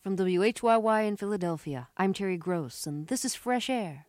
From WHYY in Philadelphia, I'm Terry Gross, and this is Fresh Air.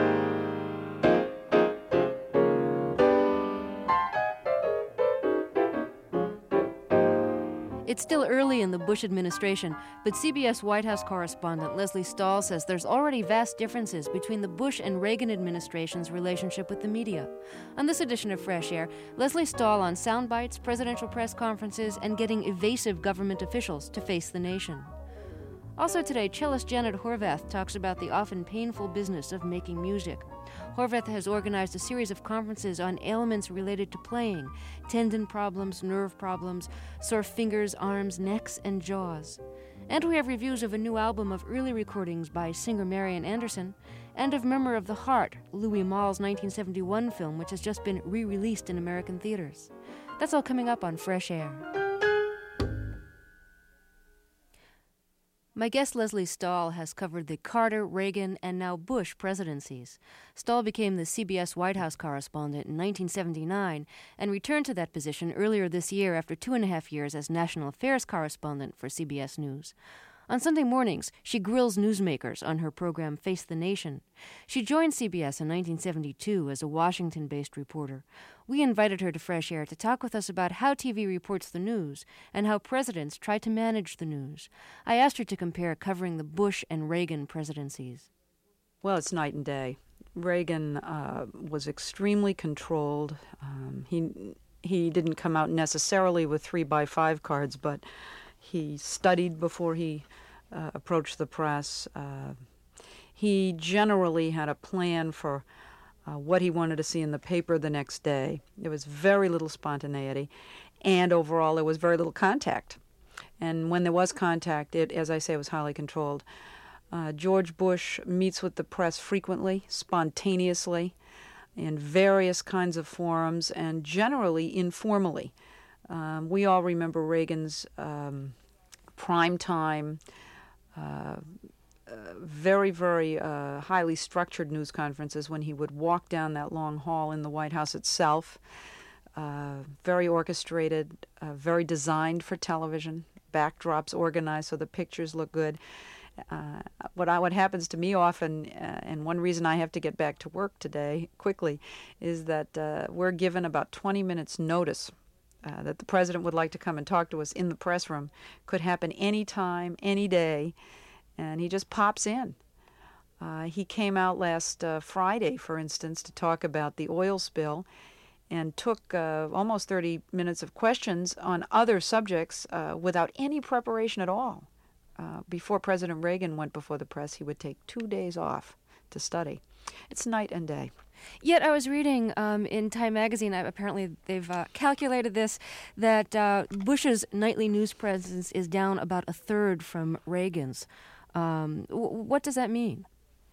It's still early in the Bush administration, but CBS White House correspondent Lesley Stahl says there's already vast differences between the Bush and Reagan administration's relationship with the media. On this edition of Fresh Air, Lesley Stahl on sound bites, presidential press conferences, and getting evasive government officials to face the nation. Also today, cellist Janet Horvath talks about the often painful business of making music. Horvath has organized a series of conferences on ailments related to playing, tendon problems, nerve problems, sore fingers, arms, necks, and jaws. And we have reviews of a new album of early recordings by singer Marian Anderson, and of Murmur of the Heart, Louis Malle's 1971 film, which has just been re-released in American theaters. That's all coming up on Fresh Air. My guest Lesley Stahl has covered the Carter, Reagan, and now Bush presidencies. Stahl became the CBS White House correspondent in 1979 and returned to that position earlier this year after 2.5 years as national affairs correspondent for CBS News. On Sunday mornings, she grills newsmakers on her program Face the Nation. She joined CBS in 1972 as a Washington-based reporter. We invited her to Fresh Air to talk with us about how TV reports the news and how presidents try to manage the news. I asked her to compare covering the Bush and Reagan presidencies. Well, it's night and day. Reagan was extremely controlled. He didn't come out necessarily with 3x5 cards, but he studied before he approached the press. He generally had a plan for what he wanted to see in the paper the next day. There was very little spontaneity, and overall there was very little contact. And when there was contact, it, as I say, was highly controlled. George Bush meets with the press frequently, spontaneously, in various kinds of forums, and generally informally. We all remember Reagan's prime-time, very, very highly structured news conferences when he would walk down that long hall in the White House itself. Very orchestrated, very designed for television, backdrops organized so the pictures look good. What happens to me often, and one reason I have to get back to work today quickly, is that we're given about 20 minutes notice that the president would like to come and talk to us in the press room. Could happen any time, any day, and he just pops in. He came out last Friday, for instance, to talk about the oil spill and took almost 30 minutes of questions on other subjects without any preparation at all. Before President Reagan went before the press, he would take 2 days off to study. It's night and day. Yet I was reading in Time magazine, apparently they've calculated this, that Bush's nightly news presence is down about a third from Reagan's. What does that mean?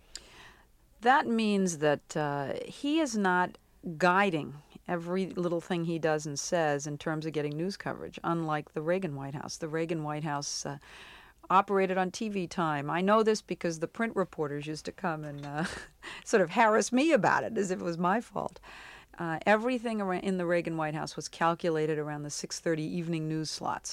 That means that he is not guiding every little thing he does and says in terms of getting news coverage, unlike the Reagan White House. The Reagan White House operated on TV time. I know this because the print reporters used to come and sort of harass me about it as if it was my fault. Everything in the Reagan White House was calculated around the 6:30 evening news slots.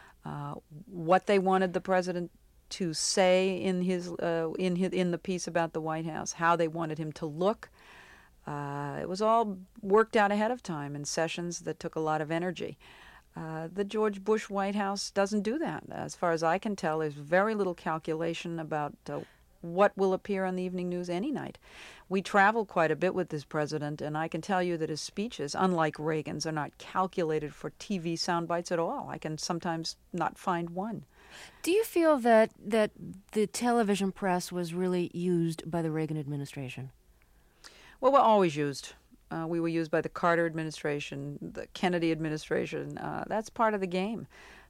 What they wanted the president to say in the piece about the White House, how they wanted him to look. It was all worked out ahead of time in sessions that took a lot of energy. The George Bush White House doesn't do that. As far as I can tell, there's very little calculation about what will appear on the evening news any night. We travel quite a bit with this president, and I can tell you that his speeches, unlike Reagan's, are not calculated for TV sound bites at all. I can sometimes not find one. Do you feel that the television press was really used by the Reagan administration? Well, we're always used. We were used by the Carter administration, the Kennedy administration. That's part of the game.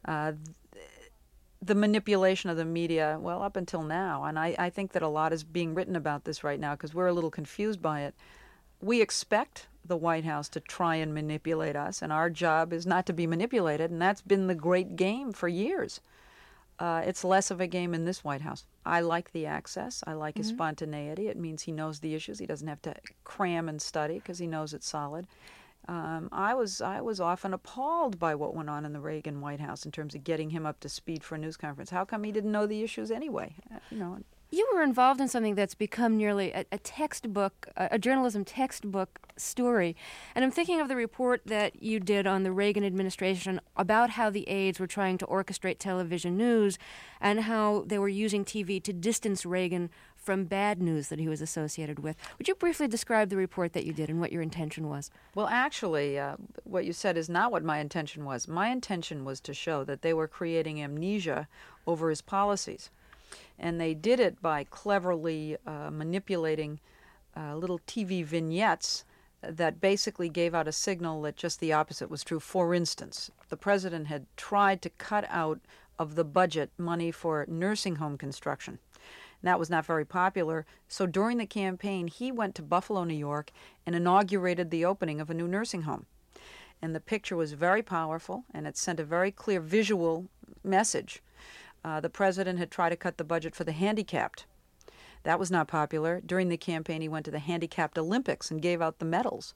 The manipulation of the media, well, up until now, and I think that a lot is being written about this right now because we're a little confused by it. We expect the White House to try and manipulate us, and our job is not to be manipulated, and that's been the great game for years. It's less of a game in this White House. I like the access. I like his spontaneity. It means he knows the issues. He doesn't have to cram and study because he knows it's solid. I was often appalled by what went on in the Reagan White House in terms of getting him up to speed for a news conference. How come he didn't know the issues anyway? You were involved in something that's become nearly a textbook, a journalism textbook story. And I'm thinking of the report that you did on the Reagan administration about how the aides were trying to orchestrate television news and how they were using TV to distance Reagan from bad news that he was associated with. Would you briefly describe the report that you did and what your intention was? Well, actually, what you said is not what my intention was. My intention was to show that they were creating amnesia over his policies. And they did it by cleverly manipulating little TV vignettes that basically gave out a signal that just the opposite was true. For instance, the president had tried to cut out of the budget money for nursing home construction. And that was not very popular. So during the campaign, he went to Buffalo, New York, and inaugurated the opening of a new nursing home. And the picture was very powerful, and it sent a very clear visual message. The president had tried to cut the budget for the handicapped. That was not popular. During the campaign, he went to the Handicapped Olympics and gave out the medals.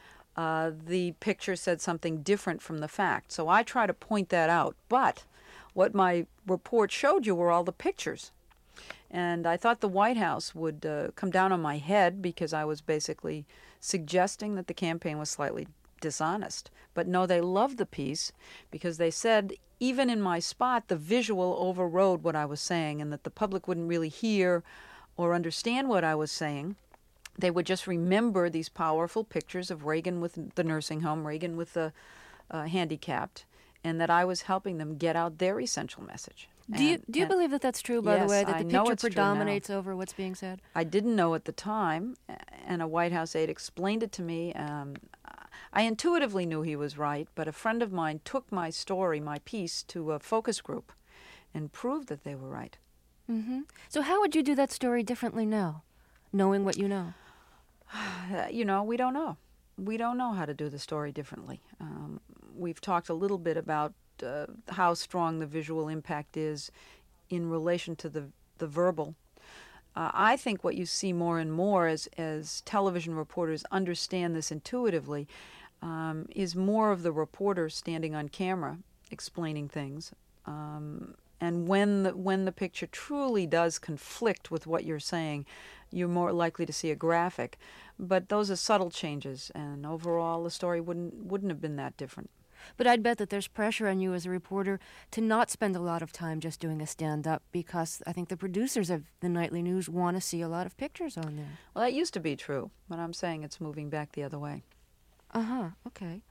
The picture said something different from the fact. So I try to point that out. But what my report showed you were all the pictures. And I thought the White House would come down on my head because I was basically suggesting that the campaign was slightly dishonest. But no, they loved the piece because they said, even in my spot, the visual overrode what I was saying and that the public wouldn't really hear or understand what I was saying. They would just remember these powerful pictures of Reagan with the nursing home, Reagan with the handicapped, and that I was helping them get out their essential message. Do you believe that that's true, by the way, that the picture predominates over what's being said? I didn't know at the time, and a White House aide explained it to me. I intuitively knew he was right, but a friend of mine took my story, my piece, to a focus group and proved that they were right. Mm-hmm. So how would you do that story differently now, knowing what you know? We don't know. We don't know how to do the story differently. We've talked a little bit about how strong the visual impact is in relation to the verbal. I think what you see more and more as television reporters understand this intuitively is more of the reporter standing on camera explaining things. And when the picture truly does conflict with what you're saying, you're more likely to see a graphic. But those are subtle changes, and overall the story wouldn't have been that different. But I'd bet that there's pressure on you as a reporter to not spend a lot of time just doing a stand-up, because I think the producers of the nightly news want to see a lot of pictures on there. Well, that used to be true, but I'm saying it's moving back the other way. Uh-huh, okay.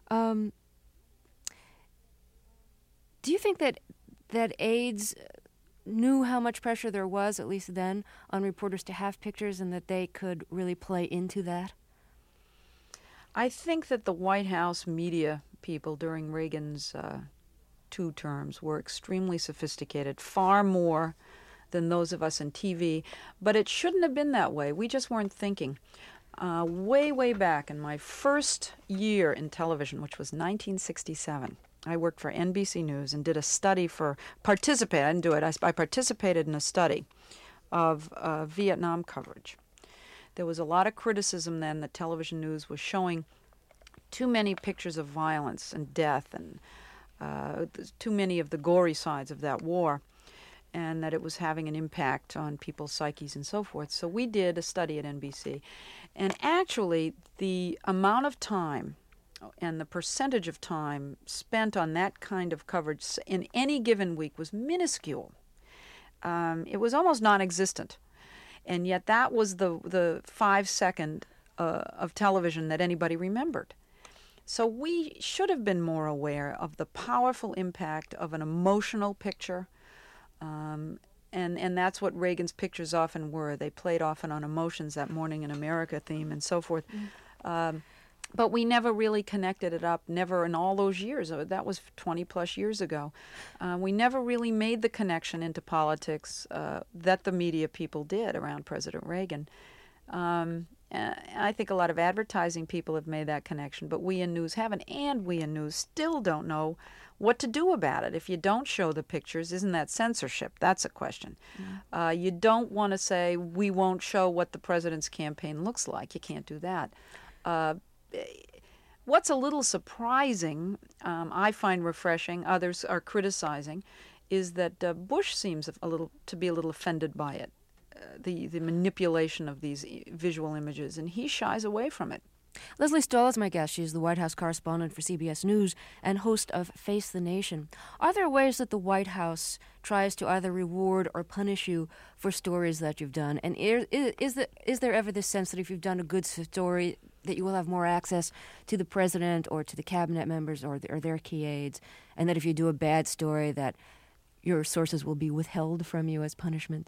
Do you think that aides knew how much pressure there was, at least then, on reporters to have pictures and that they could really play into that? I think that the White House media people during Reagan's 2 terms were extremely sophisticated, far more than those of us in TV. But it shouldn't have been that way. We just weren't thinking. Way back in my first year in television, which was 1967, I worked for NBC News and did a study I didn't do it. I participated in a study of Vietnam coverage. There was a lot of criticism then that television news was showing too many pictures of violence and death and too many of the gory sides of that war, and that it was having an impact on people's psyches and so forth. So we did a study at NBC. And actually, the amount of time and the percentage of time spent on that kind of coverage in any given week was minuscule. It was almost non-existent. And yet that was the 5 second of television that anybody remembered. So we should have been more aware of the powerful impact of an emotional picture. And that's what Reagan's pictures often were. They played often on emotions, that Morning in America theme and so forth. But we never really connected it up, never in all those years. That was 20 plus years ago. We never really made the connection into politics that the media people did around President Reagan. I think a lot of advertising people have made that connection, but we in news haven't, and we in news still don't know what to do about it. If you don't show the pictures, isn't that censorship? That's a question. You don't want to say, we won't show what the president's campaign looks like. You can't do that. What's a little surprising, I find refreshing, others are criticizing, is that Bush seems to be a little offended by it, the manipulation of these visual images, and he shies away from it. Lesley Stahl is my guest. She's the White House correspondent for CBS News and host of Face the Nation. Are there ways that the White House tries to either reward or punish you for stories that you've done? And is there ever this sense that if you've done a good story, that you will have more access to the president or to the cabinet members or their key aides, and that if you do a bad story, that your sources will be withheld from you as punishment?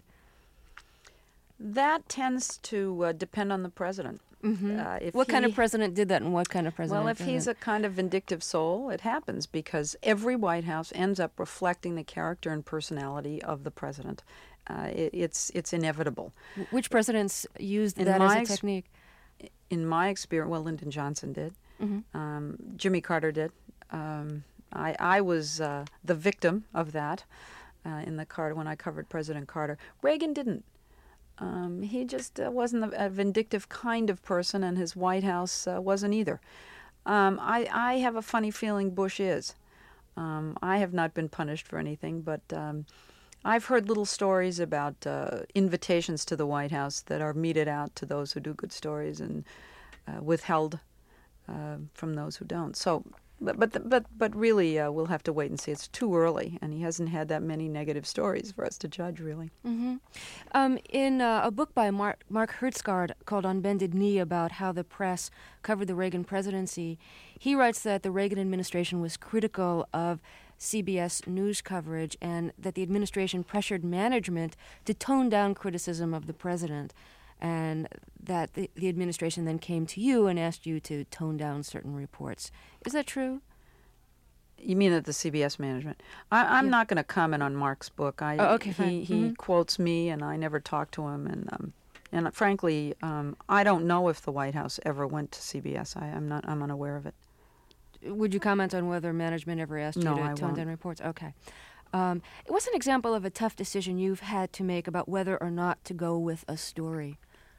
That tends to depend on the president. Mm-hmm. What kind of president did that, and what kind of president? Well, if he's a kind of vindictive soul, it happens because every White House ends up reflecting the character and personality of the president. It's inevitable. Which presidents used that as a technique? In my experience, well, Lyndon Johnson did. Mm-hmm. Jimmy Carter did. I was the victim of that when I covered President Carter. Reagan didn't. He just wasn't a vindictive kind of person, and his White House wasn't either. I have a funny feeling Bush is. I have not been punished for anything, but I've heard little stories about invitations to the White House that are meted out to those who do good stories and withheld from those who don't. So, but really, we'll have to wait and see. It's too early, and he hasn't had that many negative stories for us to judge, really. Mm-hmm. In a book by Mark Hertsgaard called On Bended Knee about how the press covered the Reagan presidency, he writes that the Reagan administration was critical of CBS News coverage and that the administration pressured management to tone down criticism of the president, and that the administration then came to you and asked you to tone down certain reports. Is that true? You mean at the CBS management? I'm not going to comment on Mark's book. Okay, fine. He quotes me, and I never talked to him. And frankly, I don't know if the White House ever went to CBS. I'm unaware of it. Would you comment on whether management ever asked you to tone down reports? Okay. What's an example of a tough decision you've had to make about whether or not to go with a story?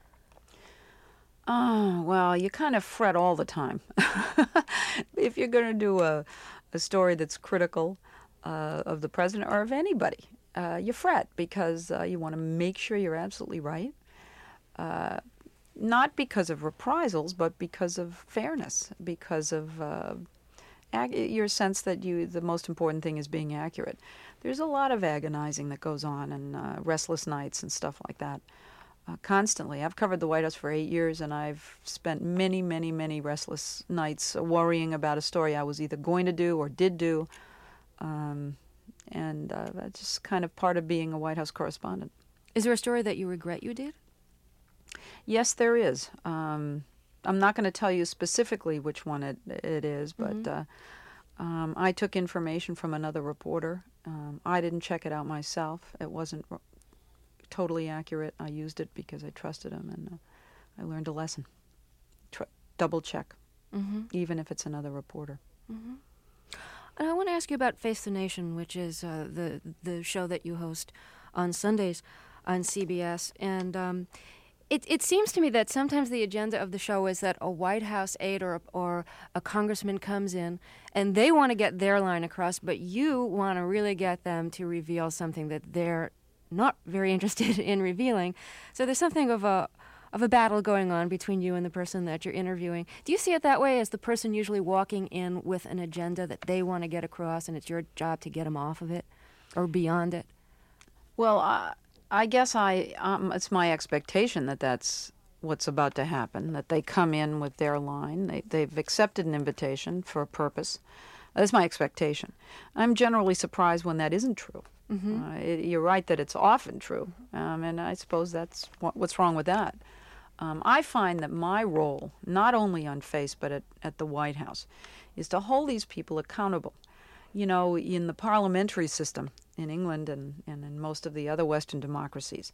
Oh, well, you kind of fret all the time. If you're going to do a story that's critical of the president or of anybody, you fret because you want to make sure you're absolutely right. Not because of reprisals, but because of fairness, because of your sense that the most important thing is being accurate. There's a lot of agonizing that goes on and restless nights and stuff like that. Constantly. I've covered the White House for 8 years, and I've spent many, many, many restless nights worrying about a story I was either going to do or did do. And that's just kind of part of being a White House correspondent. Is there a story that you regret you did? Yes, there is. I'm not going to tell you specifically which one it is, but I took information from another reporter. I didn't check it out myself. It wasn't totally accurate. I used it because I trusted him, and I learned a lesson. Double check, even if it's another reporter. Mm-hmm. And I want to ask you about Face the Nation, which is the show that you host on Sundays on CBS. And it seems to me that sometimes the agenda of the show is that a White House aide or a congressman comes in and they want to get their line across, but you want to really get them to reveal something that they're not very interested in revealing. So there's something of a battle going on between you and the person that you're interviewing. Do you see it that way, as the person usually walking in with an agenda that they want to get across, and it's your job to get them off of it or beyond it? Well, I guess it's my expectation that that's what's about to happen, that they come in with their line. They've accepted an invitation for a purpose. That's my expectation. I'm generally surprised when that isn't true. Mm-hmm. You're right that it's often true, and I suppose that's what's wrong with that. I find that my role, not only on Face but at the White House, is to hold these people accountable. You know, in the parliamentary system in England and in most of the other Western democracies,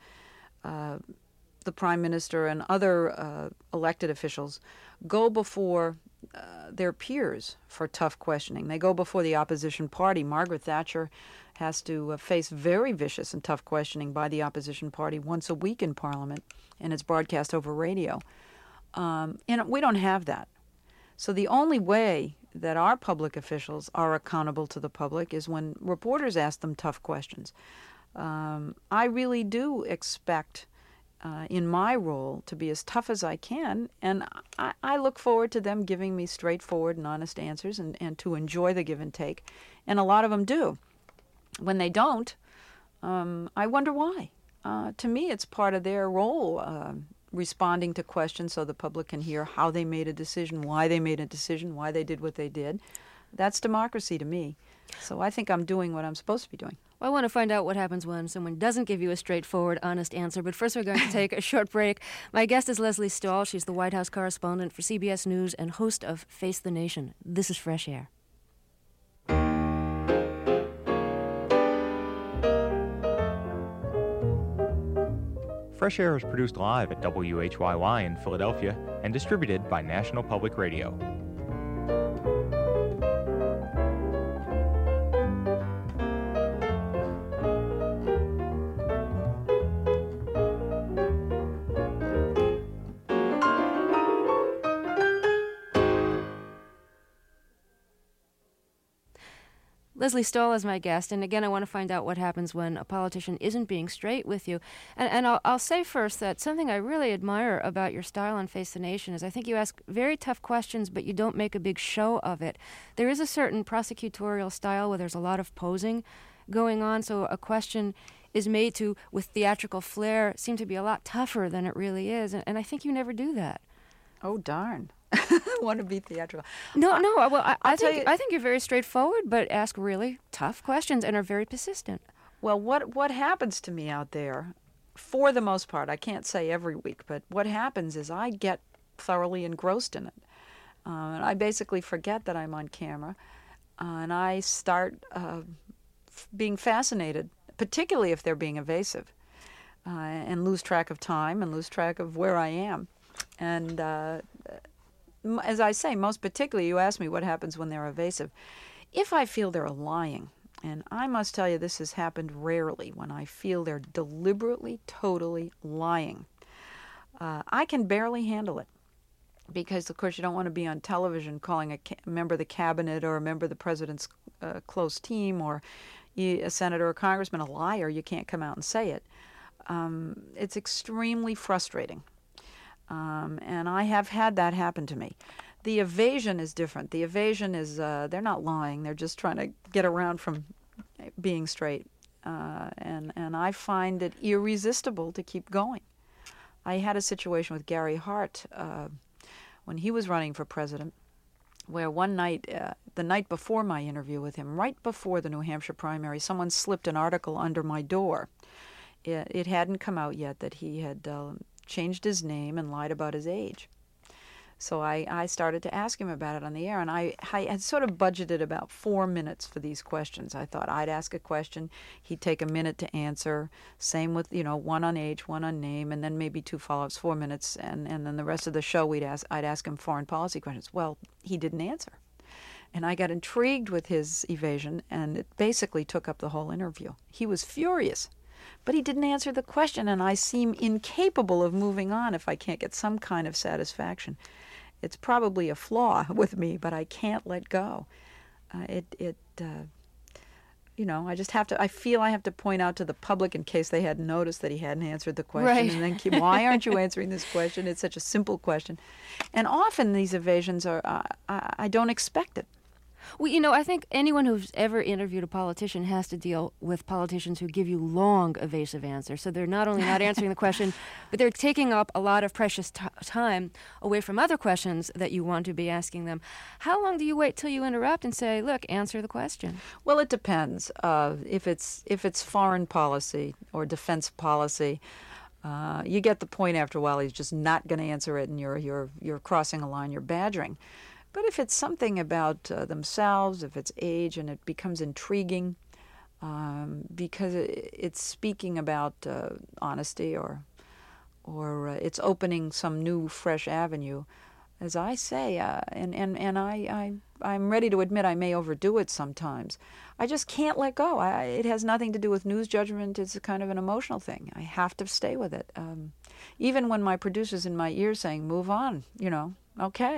the Prime Minister and other elected officials go before their peers for tough questioning. They go before the opposition party. Margaret Thatcher has to face very vicious and tough questioning by the opposition party once a week in Parliament, and it's broadcast over radio. And we don't have that. So the only way that our public officials are accountable to the public is when reporters ask them tough questions. I really do expect in my role to be as tough as I can, and I look forward to them giving me straightforward and honest answers and to enjoy the give and take. And a lot of them do. When they don't, I wonder why. To me, it's part of their role, responding to questions so the public can hear how they made a decision, why they made a decision, why they did what they did. That's democracy to me. So I think I'm doing what I'm supposed to be doing. Well, I want to find out what happens when someone doesn't give you a straightforward, honest answer. But first, we're going to take a short break. My guest is Lesley Stahl. She's the White House correspondent for CBS News and host of Face the Nation. This is Fresh Air. Fresh Air is produced live at WHYY in Philadelphia and distributed by National Public Radio. Lesley Stahl is my guest, and again, I want to find out what happens when a politician isn't being straight with you. And I'll say first that something I really admire about your style on Face the Nation is I think you ask very tough questions, but you don't make a big show of it. There is a certain prosecutorial style where there's a lot of posing going on, so a question is made to, with theatrical flair, seem to be a lot tougher than it really is, and I think you never do that. Oh, darn. I want to be theatrical. No. Well, I think you're very straightforward, but ask really tough questions and are very persistent. Well, what happens to me out there, for the most part, I can't say every week, but what happens is I get thoroughly engrossed in it. And I basically forget that I'm on camera, and I start being fascinated, particularly if they're being evasive, and lose track of time and lose track of where I am. And as I say, most particularly, you ask me what happens when they're evasive. If I feel they're lying, and I must tell you this has happened rarely, when I feel they're deliberately, totally lying, I can barely handle it. Because, of course, you don't want to be on television calling a member of the cabinet or a member of the president's close team or a senator or congressman a liar. You can't come out and say it. It's extremely frustrating. And I have had that happen to me. The evasion is different. The evasion is, they're not lying. They're just trying to get around from being straight. And I find it irresistible to keep going. I had a situation with Gary Hart when he was running for president, where one night, the night before my interview with him, right before the New Hampshire primary, someone slipped an article under my door. It hadn't come out yet that he had changed his name and lied about his age. So I started to ask him about it on the air, and I had sort of budgeted about 4 minutes for these questions. I thought I'd ask a question, he'd take a minute to answer, same with, one on age, one on name, and then maybe 2 follow-ups, 4 minutes, and then the rest of the show I'd ask him foreign policy questions. Well, he didn't answer. And I got intrigued with his evasion, and it basically took up the whole interview. He was furious. But he didn't answer the question, and I seem incapable of moving on if I can't get some kind of satisfaction. It's probably a flaw with me, but I can't let go. I just have to, I feel I have to point out to the public in case they hadn't noticed that he hadn't answered the question. Right. And then why aren't you answering this question? It's such a simple question. And often these evasions are, I don't expect it. Well, I think anyone who's ever interviewed a politician has to deal with politicians who give you long, evasive answers. So they're not only not answering the question, but they're taking up a lot of precious time away from other questions that you want to be asking them. How long do you wait till you interrupt and say, look, answer the question? Well, it depends. If it's foreign policy or defense policy, you get the point after a while. He's just not going to answer it, and you're crossing a line. You're badgering. But if it's something about themselves, if it's age, and it becomes intriguing because it's speaking about honesty or it's opening some new, fresh avenue, as I say, and I'm ready to admit I may overdo it sometimes. I just can't let go. It has nothing to do with news judgment. It's a kind of an emotional thing. I have to stay with it. Even when my producer's in my ear saying, move on, okay.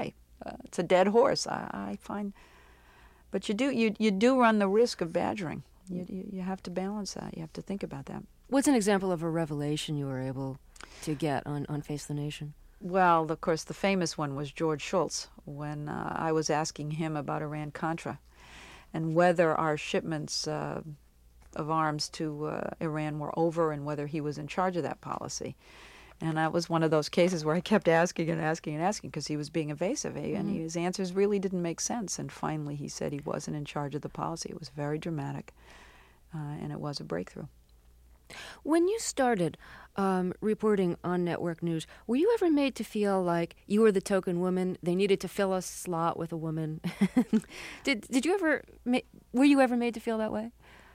it's a dead horse. I find, but you do run the risk of badgering. You have to balance that. You have to think about that. What's an example of a revelation you were able to get on Face the Nation? Well, of course, the famous one was George Shultz, when I was asking him about Iran-Contra and whether our shipments of arms to Iran were over and whether he was in charge of that policy. And that was one of those cases where I kept asking and asking and asking because he was being evasive, and his answers really didn't make sense. And finally he said he wasn't in charge of the policy. It was very dramatic, and it was a breakthrough. When you started reporting on network news, were you ever made to feel like you were the token woman? They needed to fill a slot with a woman. Did you ever? Were you ever made to feel that way?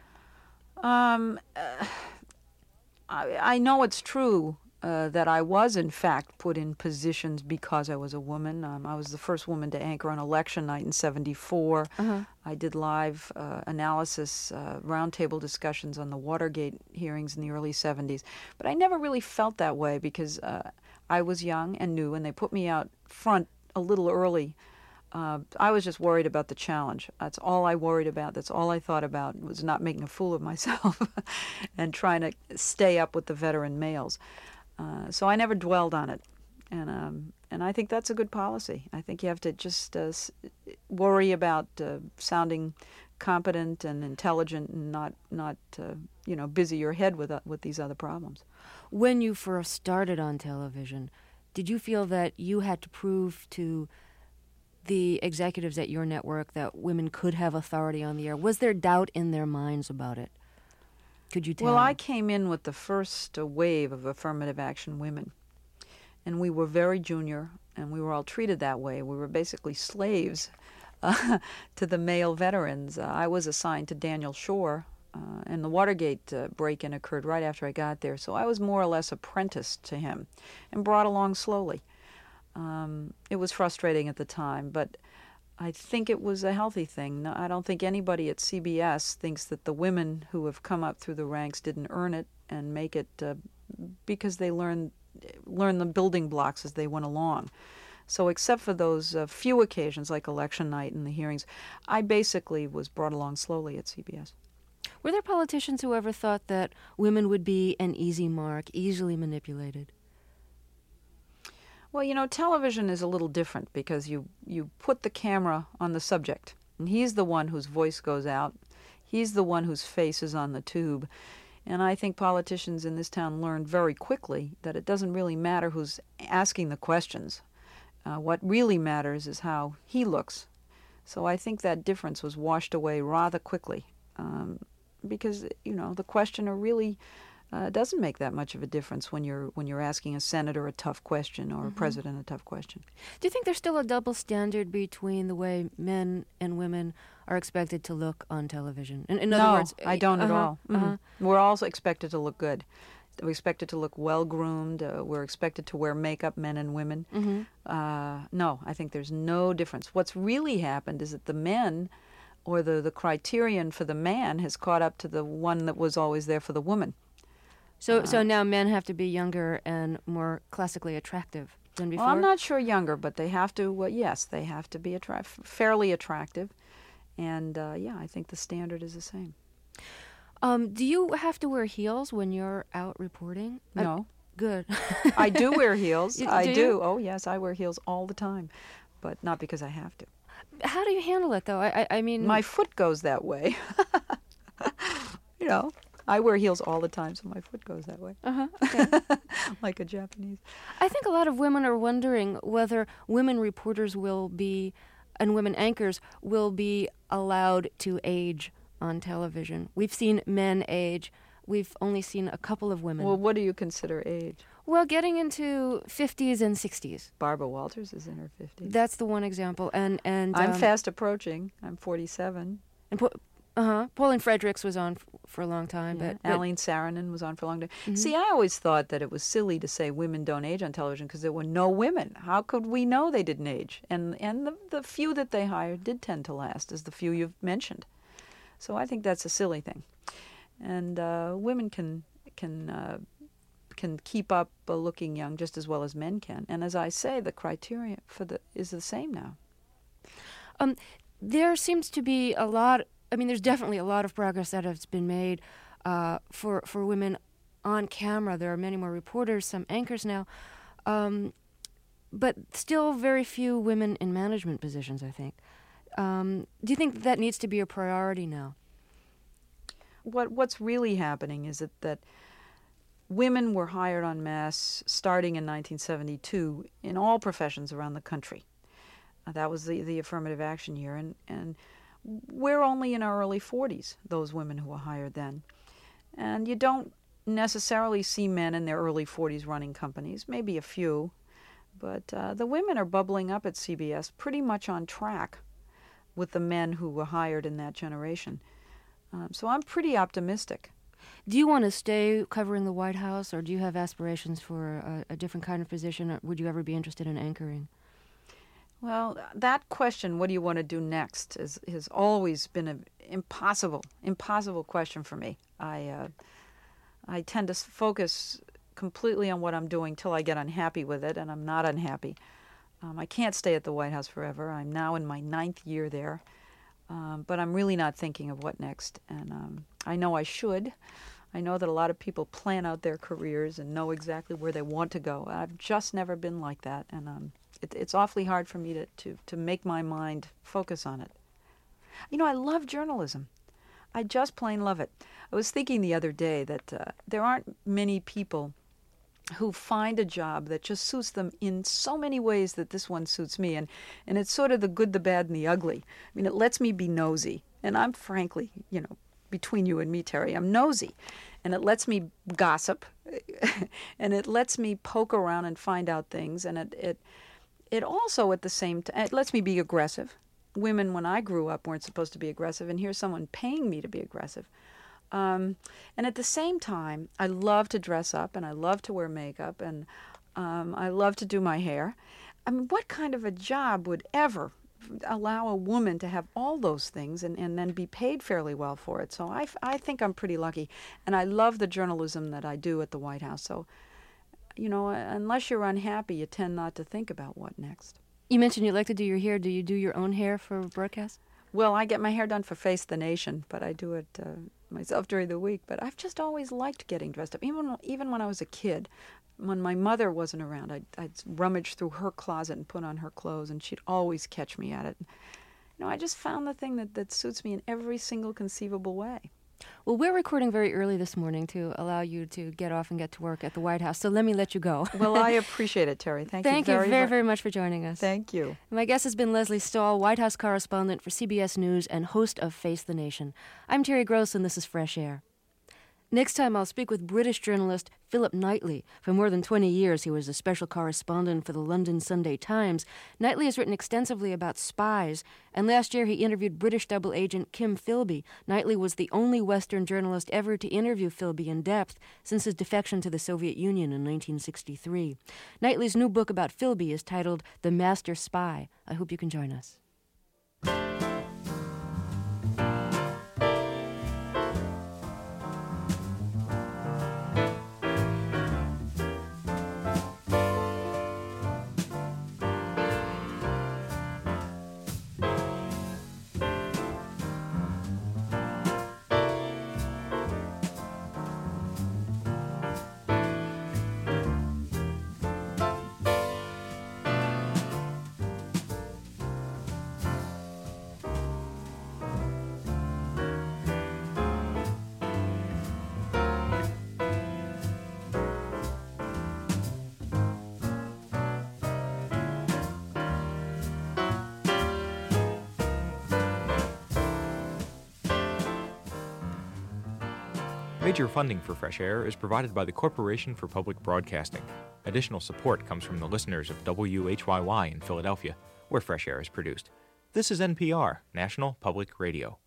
I know it's true that I was, in fact, put in positions because I was a woman. I was the first woman to anchor on election night in '74. I did live analysis, roundtable discussions on the Watergate hearings in the early '70s. But I never really felt that way because I was young and new, and they put me out front a little early. I was just worried about the challenge. That's all I worried about. That's all I thought about, was not making a fool of myself and trying to stay up with the veteran males. So I never dwelled on it, and I think that's a good policy. I think you have to just worry about sounding competent and intelligent, and not busy your head with these other problems. When you first started on television, did you feel that you had to prove to the executives at your network that women could have authority on the air? Was there doubt in their minds about it? Could you tell? Well, I came in with the first wave of affirmative action women, and we were very junior, and we were all treated that way. We were basically slaves to the male veterans. I was assigned to Daniel Shore, and the Watergate break-in occurred right after I got there, so I was more or less apprenticed to him and brought along slowly. It was frustrating at the time, but I think it was a healthy thing. I don't think anybody at CBS thinks that the women who have come up through the ranks didn't earn it and make it because they learn the building blocks as they went along. So except for those few occasions like election night and the hearings, I basically was brought along slowly at CBS. Were there politicians who ever thought that women would be an easy mark, easily manipulated? Well, television is a little different because you put the camera on the subject, and he's the one whose voice goes out. He's the one whose face is on the tube. And I think politicians in this town learned very quickly that it doesn't really matter who's asking the questions. What really matters is how he looks. So I think that difference was washed away rather quickly because, the questioner really doesn't make that much of a difference when you're asking a senator a tough question or a president a tough question. Do you think there's still a double standard between the way men and women are expected to look on television? In other words, I don't at all. We're also expected to look good. We're expected to look well-groomed. We're expected to wear makeup, men and women. No, I think there's no difference. What's really happened is that the men, or the criterion for the man, has caught up to the one that was always there for the woman. So now men have to be younger and more classically attractive than before? Well, I'm not sure younger, but they have to, yes, they have to be fairly attractive. And, I think the standard is the same. Do you have to wear heels when you're out reporting? No. Good. I do wear heels. I do. You? Oh, yes, I wear heels all the time, but not because I have to. How do you handle it, though? I mean... My foot goes that way. I wear heels all the time, so my foot goes that way. Okay. Like a Japanese. I think a lot of women are wondering whether women reporters and women anchors will be allowed to age on television. We've seen men age. We've only seen a couple of women. Well, what do you consider age? Well, getting into 50s and 60s. Barbara Walters is in her 50s. That's the one example. And I'm fast approaching. I'm 47. And Pauline Fredericks was on for a long time. Yeah. But Aline Saarinen was on for a long time. See, I always thought that it was silly to say women don't age on television because there were no women. How could we know they didn't age? And the few that they hired did tend to last, as the few you've mentioned. So I think that's a silly thing. And women can can keep up looking young just as well as men can. And as I say, the criteria is the same now. There seems to be a lot. I mean, there's definitely a lot of progress that has been made for women on camera. There are many more reporters, some anchors now, but still very few women in management positions, I think. Do you think that needs to be a priority now? What's really happening is that women were hired en masse starting in 1972 in all professions around the country. That was the affirmative action year, and we're only in our early 40s, those women who were hired then. And you don't necessarily see men in their early 40s running companies, maybe a few, but the women are bubbling up at CBS pretty much on track with the men who were hired in that generation. So I'm pretty optimistic. Do you want to stay covering the White House, or do you have aspirations for a different kind of position, or would you ever be interested in anchoring? Well, that question, what do you want to do next, has always been an impossible question for me. I tend to focus completely on what I'm doing till I get unhappy with it, and I'm not unhappy. I can't stay at the White House forever. I'm now in my 9th year there, but I'm really not thinking of what next, and I know I should. I know that a lot of people plan out their careers and know exactly where they want to go. I've just never been like that, and it's awfully hard for me to make my mind focus on it. You know, I love journalism. I just plain love it. I was thinking the other day that there aren't many people who find a job that just suits them in so many ways that this one suits me. And it's sort of the good, the bad, and the ugly. I mean, it lets me be nosy. And I'm frankly, between you and me, Terry, I'm nosy. And it lets me gossip. And it lets me poke around and find out things. And it also, at the same time, it lets me be aggressive. Women, when I grew up, weren't supposed to be aggressive. And here's someone paying me to be aggressive. And at the same time, I love to dress up, and I love to wear makeup, and I love to do my hair. I mean, what kind of a job would ever allow a woman to have all those things and then be paid fairly well for it? So I think I'm pretty lucky, and I love the journalism that I do at the White House. So, unless you're unhappy, you tend not to think about what next. You mentioned you like to do your hair. Do you do your own hair for broadcast? Well, I get my hair done for Face the Nation, but I do it myself during the week. But I've just always liked getting dressed up. Even when I was a kid, when my mother wasn't around, I'd rummage through her closet and put on her clothes, and she'd always catch me at it. I just found the thing that suits me in every single conceivable way. Well, we're recording very early this morning to allow you to get off and get to work at the White House, so let me let you go. Well, I appreciate it, Terry. Thank you very much for joining us. Thank you. My guest has been Lesley Stahl, White House correspondent for CBS News and host of Face the Nation. I'm Terry Gross, and this is Fresh Air. Next time, I'll speak with British journalist Philip Knightley. For more than 20 years, he was a special correspondent for the London Sunday Times. Knightley has written extensively about spies, and last year he interviewed British double agent Kim Philby. Knightley was the only Western journalist ever to interview Philby in depth since his defection to the Soviet Union in 1963. Knightley's new book about Philby is titled The Master Spy. I hope you can join us. Major funding for Fresh Air is provided by the Corporation for Public Broadcasting. Additional support comes from the listeners of WHYY in Philadelphia, where Fresh Air is produced. This is NPR, National Public Radio.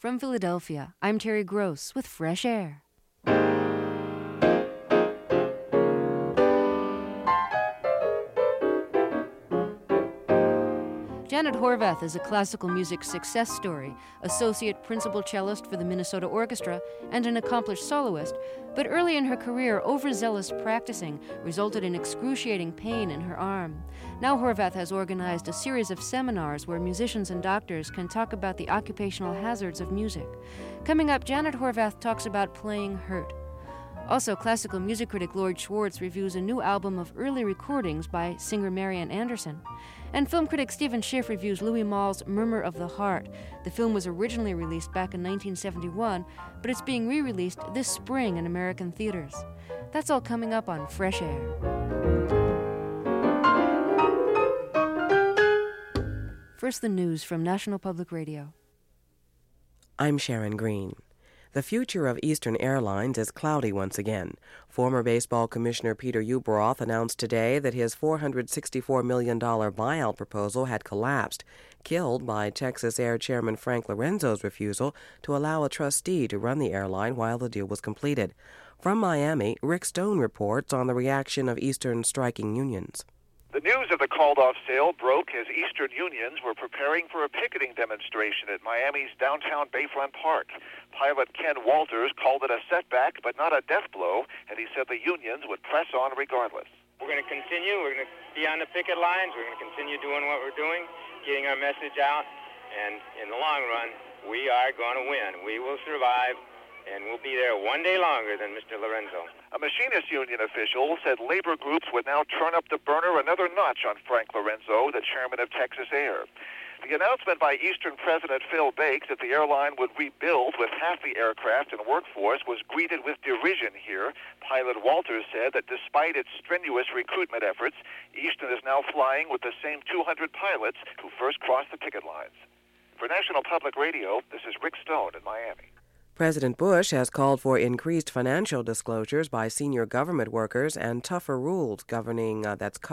From Philadelphia, I'm Terry Gross with Fresh Air. Janet Horvath is a classical music success story, associate principal cellist for the Minnesota Orchestra, and an accomplished soloist, but early in her career, overzealous practicing resulted in excruciating pain in her arm. Now Horvath has organized a series of seminars where musicians and doctors can talk about the occupational hazards of music. Coming up, Janet Horvath talks about playing hurt. Also, classical music critic Lloyd Schwartz reviews a new album of early recordings by singer Marian Anderson. And film critic Stephen Schiff reviews Louis Malle's Murmur of the Heart. The film was originally released back in 1971, but it's being re-released this spring in American theaters. That's all coming up on Fresh Air. First, the news from National Public Radio. I'm Sharon Green. The future of Eastern Airlines is cloudy once again. Former baseball commissioner Peter Ueberroth announced today that his $464 million buyout proposal had collapsed, killed by Texas Air Chairman Frank Lorenzo's refusal to allow a trustee to run the airline while the deal was completed. From Miami, Rick Stone reports on the reaction of Eastern striking unions. The news of the called-off sale broke as Eastern unions were preparing for a picketing demonstration at Miami's downtown Bayfront Park. Pilot Ken Walters called it a setback, but not a death blow, and he said the unions would press on regardless. We're going to continue. We're going to be on the picket lines. We're going to continue doing what we're doing, getting our message out, and in the long run, we are going to win. We will survive, and we'll be there one day longer than Mr. Lorenzo. A machinist union official said labor groups would now turn up the burner another notch on Frank Lorenzo, the chairman of Texas Air. The announcement by Eastern President Phil Bakes that the airline would rebuild with half the aircraft and workforce was greeted with derision here. Pilot Walters said that despite its strenuous recruitment efforts, Eastern is now flying with the same 200 pilots who first crossed the picket lines. For National Public Radio, this is Rick Stone in Miami. President Bush has called for increased financial disclosures by senior government workers and tougher rules covering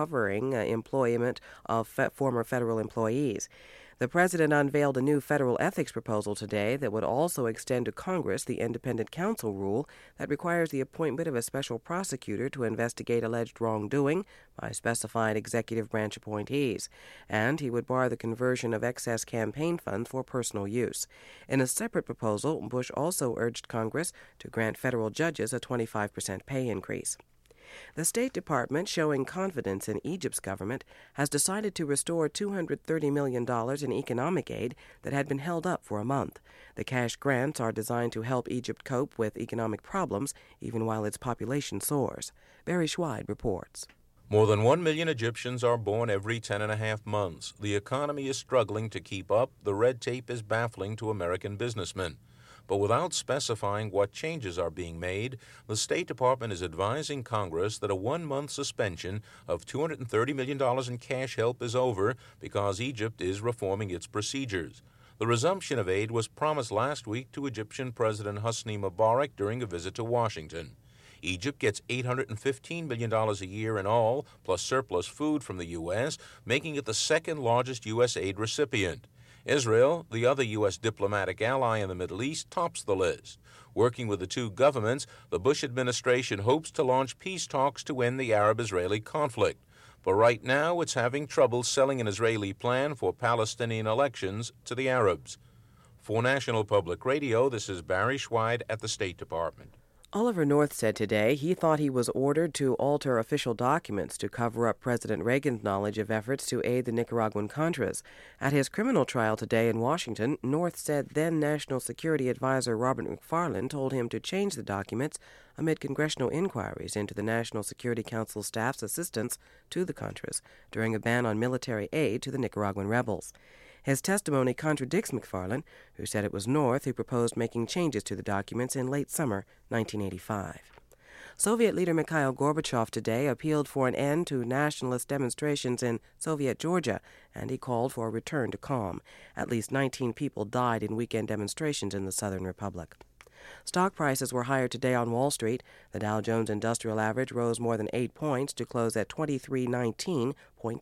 employment of former federal employees. The president unveiled a new federal ethics proposal today that would also extend to Congress the independent counsel rule that requires the appointment of a special prosecutor to investigate alleged wrongdoing by specified executive branch appointees. And he would bar the conversion of excess campaign funds for personal use. In a separate proposal, Bush also urged Congress to grant federal judges a 25% pay increase. The State Department, showing confidence in Egypt's government, has decided to restore $230 million in economic aid that had been held up for a month. The cash grants are designed to help Egypt cope with economic problems, even while its population soars. Barry Schweid reports. More than 1 million Egyptians are born every 10.5 months. The economy is struggling to keep up. The red tape is baffling to American businessmen. But without specifying what changes are being made, the State Department is advising Congress that a 1-month suspension of $230 million in cash help is over because Egypt is reforming its procedures. The resumption of aid was promised last week to Egyptian President Hosni Mubarak during a visit to Washington. Egypt gets $815 million a year in all, plus surplus food from the U.S., making it the second largest U.S. aid recipient. Israel, the other U.S. diplomatic ally in the Middle East, tops the list. Working with the two governments, the Bush administration hopes to launch peace talks to end the Arab-Israeli conflict. But right now, it's having trouble selling an Israeli plan for Palestinian elections to the Arabs. For National Public Radio, this is Barry Schweid at the State Department. Oliver North said today he thought he was ordered to alter official documents to cover up President Reagan's knowledge of efforts to aid the Nicaraguan Contras. At his criminal trial today in Washington, North said then National Security Advisor Robert McFarlane told him to change the documents amid congressional inquiries into the National Security Council staff's assistance to the Contras during a ban on military aid to the Nicaraguan rebels. His testimony contradicts McFarlane, who said it was North who proposed making changes to the documents in late summer 1985. Soviet leader Mikhail Gorbachev today appealed for an end to nationalist demonstrations in Soviet Georgia, and he called for a return to calm. At least 19 people died in weekend demonstrations in the Southern Republic. Stock prices were higher today on Wall Street. The Dow Jones Industrial Average rose more than 8 points to close at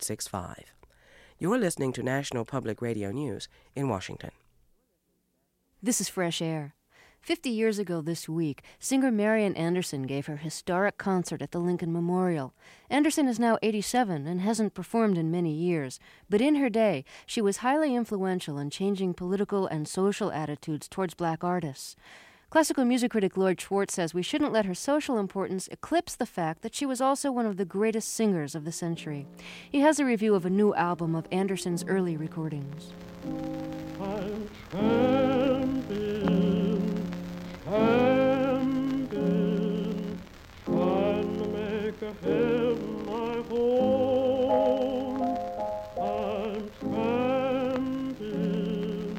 2319.65. You're listening to National Public Radio News in Washington. This is Fresh Air. 50 years ago this week, singer Marian Anderson gave her historic concert at the Lincoln Memorial. Anderson is now 87 and hasn't performed in many years, but in her day, she was highly influential in changing political and social attitudes towards black artists. Classical music critic Lloyd Schwartz says we shouldn't let her social importance eclipse the fact that she was also one of the greatest singers of the century. He has a review of a new album of Anderson's early recordings. I'm tramping, trying to make a heaven my home. I'm tramping,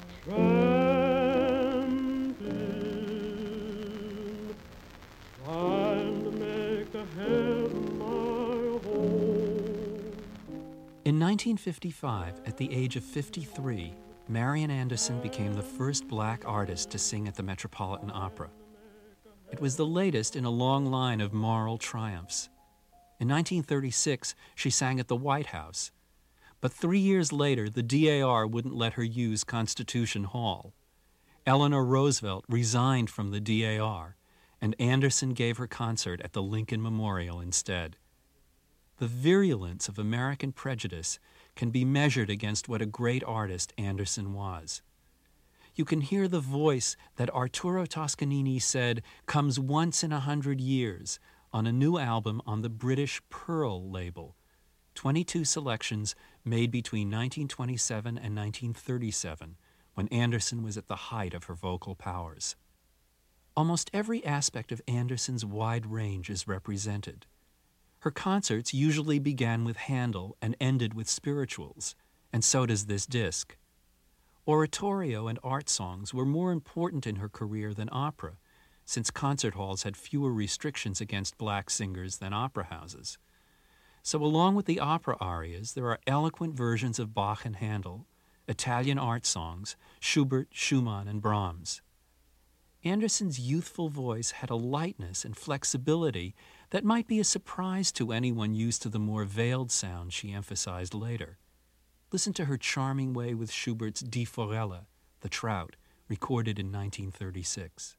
trying to make a heaven my home. In 1955, at the age of 53, Marian Anderson became the first black artist to sing at the Metropolitan Opera. It was the latest in a long line of moral triumphs. In 1936, she sang at the White House. But 3 years later, the DAR wouldn't let her use Constitution Hall. Eleanor Roosevelt resigned from the DAR, and Anderson gave her concert at the Lincoln Memorial instead. The virulence of American prejudice can be measured against what a great artist Anderson was. You can hear the voice that Arturo Toscanini said comes once in 100 years on a new album on the British Pearl label, 22 selections made between 1927 and 1937, when Anderson was at the height of her vocal powers. Almost every aspect of Anderson's wide range is represented. Her concerts usually began with Handel and ended with spirituals, and so does this disc. Oratorio and art songs were more important in her career than opera, since concert halls had fewer restrictions against black singers than opera houses. So along with the opera arias, there are eloquent versions of Bach and Handel, Italian art songs, Schubert, Schumann, and Brahms. Anderson's youthful voice had a lightness and flexibility that might be a surprise to anyone used to the more veiled sound she emphasized later. Listen to her charming way with Schubert's Die Forelle, the Trout, recorded in 1936.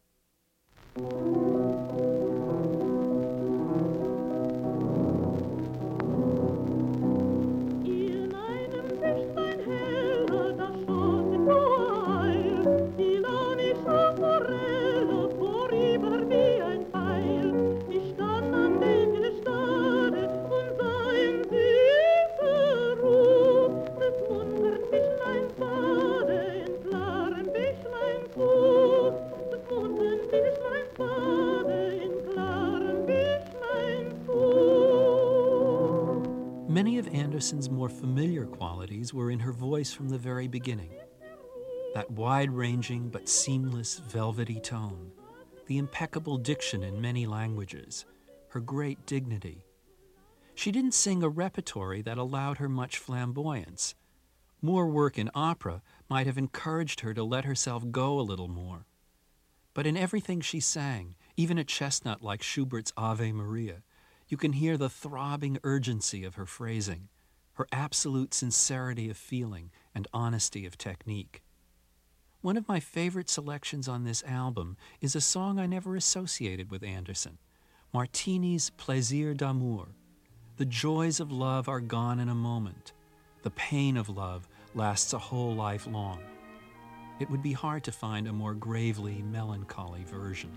Many of Anderson's more familiar qualities were in her voice from the very beginning. That wide-ranging but seamless, velvety tone, the impeccable diction in many languages, her great dignity. She didn't sing a repertory that allowed her much flamboyance. More work in opera might have encouraged her to let herself go a little more. But in everything she sang, even a chestnut like Schubert's Ave Maria, you can hear the throbbing urgency of her phrasing, her absolute sincerity of feeling and honesty of technique. One of my favorite selections on this album is a song I never associated with Anderson, Martini's Plaisir d'amour. The joys of love are gone in a moment. The pain of love lasts a whole life long. It would be hard to find a more gravely melancholy version.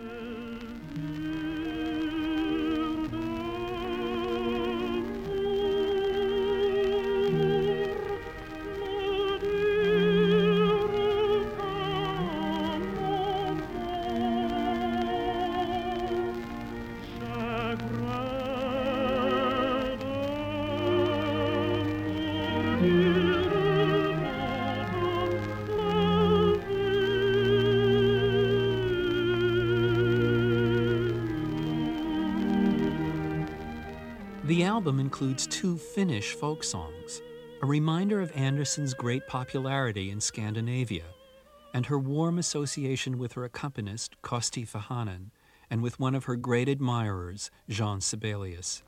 The album includes 2 Finnish folk songs, a reminder of Anderson's great popularity in Scandinavia and her warm association with her accompanist, Kosti Vahanen, and with one of her great admirers, Jean Sibelius.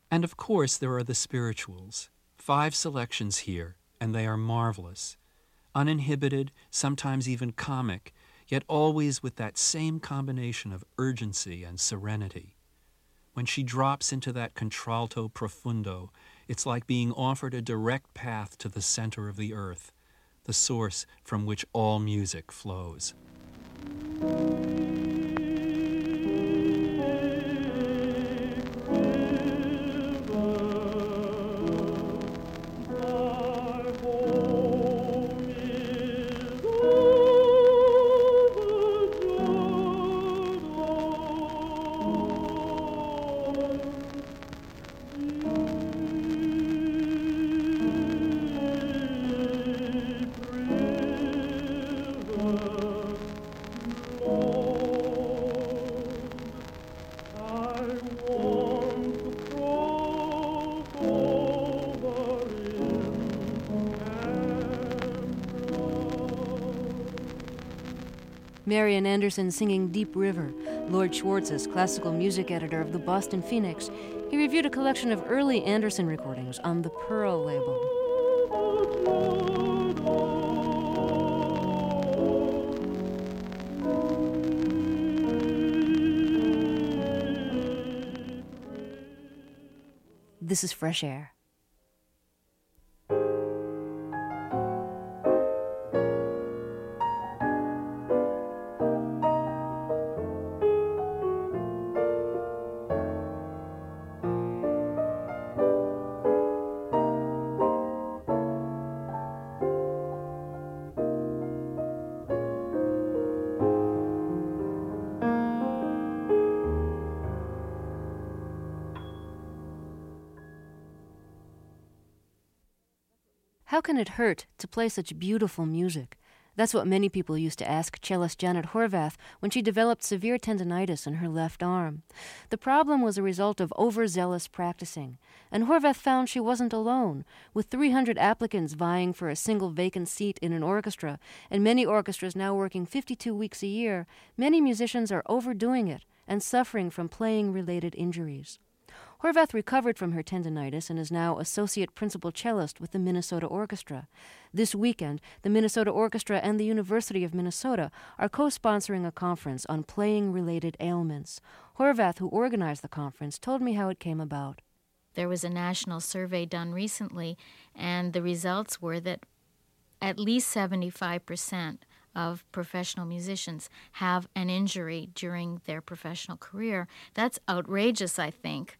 And of course, there are the spirituals. 5 selections here, and they are marvelous. Uninhibited, sometimes even comic, yet always with that same combination of urgency and serenity. When she drops into that contralto profundo, it's like being offered a direct path to the center of the earth, the source from which all music flows. Marian Anderson singing Deep River, Lord Schwartz's classical music editor of the Boston Phoenix. He reviewed a collection of early Anderson recordings on the Pearl label. This is Fresh Air. How can it hurt to play such beautiful music? That's what many people used to ask cellist Janet Horvath when she developed severe tendinitis in her left arm. The problem was a result of overzealous practicing, and Horvath found she wasn't alone. With 300 applicants vying for a single vacant seat in an orchestra, and many orchestras now working 52 weeks a year, many musicians are overdoing it and suffering from playing-related injuries. Horvath recovered from her tendinitis and is now associate principal cellist with the Minnesota Orchestra. This weekend, the Minnesota Orchestra and the University of Minnesota are co-sponsoring a conference on playing-related ailments. Horvath, who organized the conference, told me how it came about. There was a national survey done recently, and the results were that at least 75% of professional musicians have an injury during their professional career. That's outrageous, I think.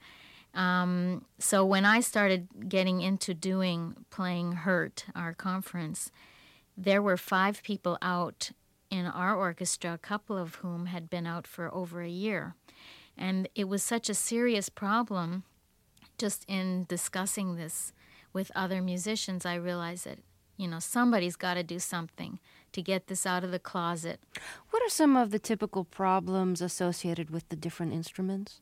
So when I started getting into doing Playing Hurt, our conference, there were 5 people out in our orchestra, a couple of whom had been out for over a year. And it was such a serious problem. Just in discussing this with other musicians, I realized that, somebody's got to do something to get this out of the closet. What are some of the typical problems associated with the different instruments?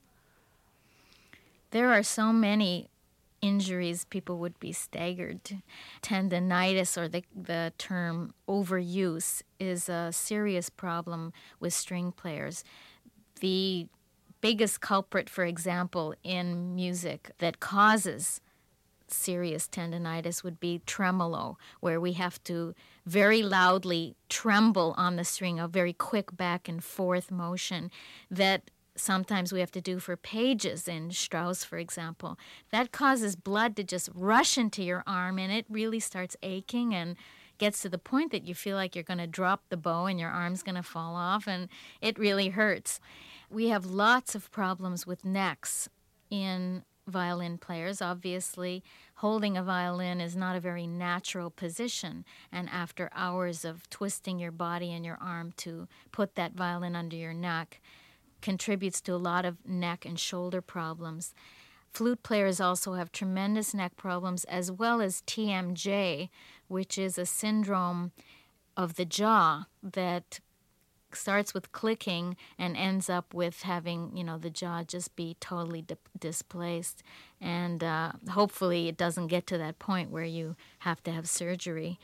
There are so many injuries, people would be staggered. Tendinitis, or the term overuse, is a serious problem with string players. The biggest culprit, for example, in music that causes serious tendinitis would be tremolo, where we have to very loudly tremble on the string, a very quick back and forth motion that sometimes we have to do for pages in Strauss, for example. That causes blood to just rush into your arm, and it really starts aching and gets to the point that you feel like you're going to drop the bow and your arm's going to fall off, and it really hurts. We have lots of problems with necks in violin players. Obviously, holding a violin is not a very natural position, and after hours of twisting your body and your arm to put that violin under your neck contributes to a lot of neck and shoulder problems. Flute players also have tremendous neck problems, as well as TMJ, which is a syndrome of the jaw that starts with clicking and ends up with having, the jaw just be totally displaced. And hopefully it doesn't get to that point where you have to have surgery.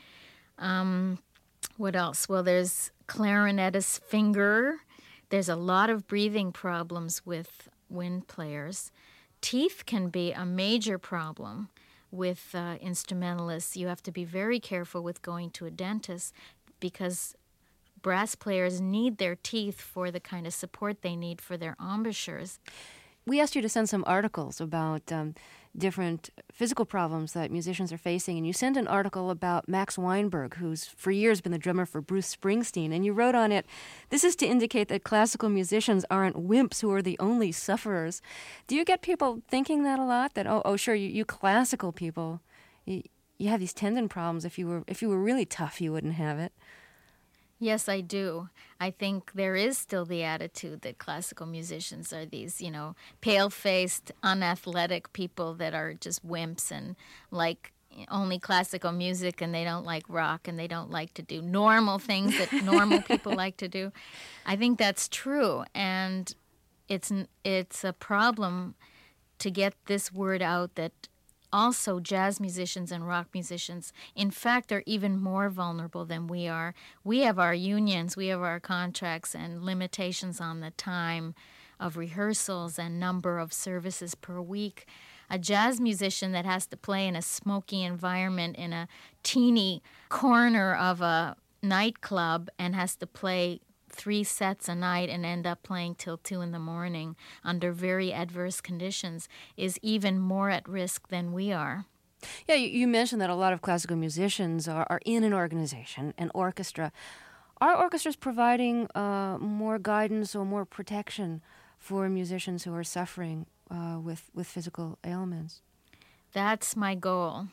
What else? Well, there's clarinetist finger. There's a lot of breathing problems with wind players. teeth can be a major problem with instrumentalists. You have to be very careful with going to a dentist because brass players need their teeth for the kind of support they need for their embouchures. We asked you to send some articles about different physical problems that musicians are facing, and you sent an article about Max Weinberg, who's for years been the drummer for Bruce Springsteen, and you wrote on it, "This is to indicate that classical musicians aren't wimps who are the only sufferers." Do you get people thinking that a lot? That, oh sure, you classical people, you have these tendon problems. If you were really tough, you wouldn't have it. Yes, I do. I think there is still the attitude that classical musicians are these, pale-faced, unathletic people that are just wimps and like only classical music, and they don't like rock, and they don't like to do normal things that normal people like to do. I think that's true, and it's a problem to get this word out that also jazz musicians and rock musicians, in fact, are even more vulnerable than we are. We have our unions, we have our contracts and limitations on the time of rehearsals and number of services per week. A jazz musician that has to play in a smoky environment in a teeny corner of a nightclub and has to play 3 sets a night and end up playing till 2 in the morning under very adverse conditions is even more at risk than we are. Yeah, you mentioned that a lot of classical musicians are in an organization, an orchestra. Are orchestras providing more guidance or more protection for musicians who are suffering with physical ailments? That's my goal.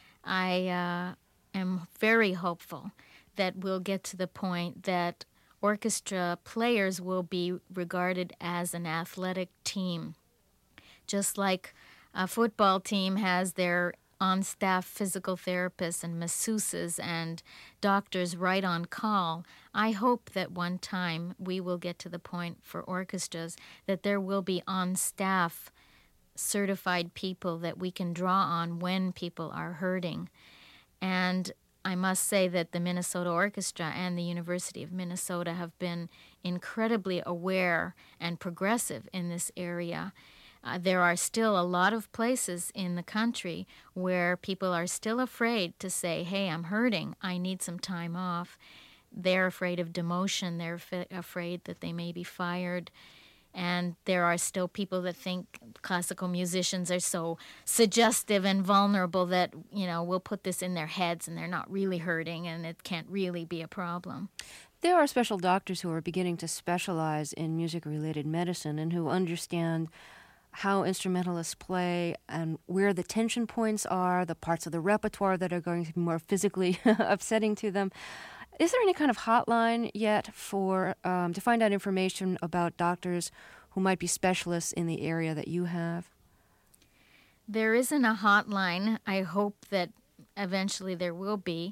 I am very hopeful that we'll get to the point that orchestra players will be regarded as an athletic team. Just like a football team has their on-staff physical therapists and masseuses and doctors right on call, I hope that one time we will get to the point for orchestras that there will be on-staff certified people that we can draw on when people are hurting. And I must say that the Minnesota Orchestra and the University of Minnesota have been incredibly aware and progressive in this area. There are still a lot of places in the country where people are still afraid to say, hey, I'm hurting, I need some time off. They're afraid of demotion, they're afraid that they may be fired. And there are still people that think classical musicians are so suggestive and vulnerable that, we'll put this in their heads and they're not really hurting and it can't really be a problem. There are special doctors who are beginning to specialize in music-related medicine and who understand how instrumentalists play and where the tension points are, the parts of the repertoire that are going to be more physically upsetting to them. Is there any kind of hotline yet for to find out information about doctors who might be specialists in the area that you have? There isn't a hotline. I hope that eventually there will be.